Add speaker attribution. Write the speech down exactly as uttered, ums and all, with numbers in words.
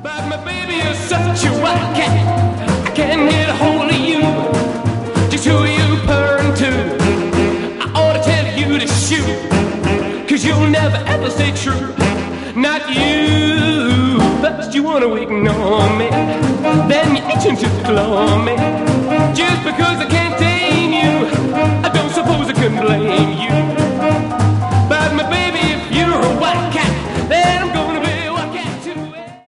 Speaker 1: But my baby is such a wildcat, I can't get a hold of you. Just who you purring to? I ought to tell you to shoot, cause you'll never ever stay true. Not you. First you wanna ignore me, then you itching to claw me. Just because I can't take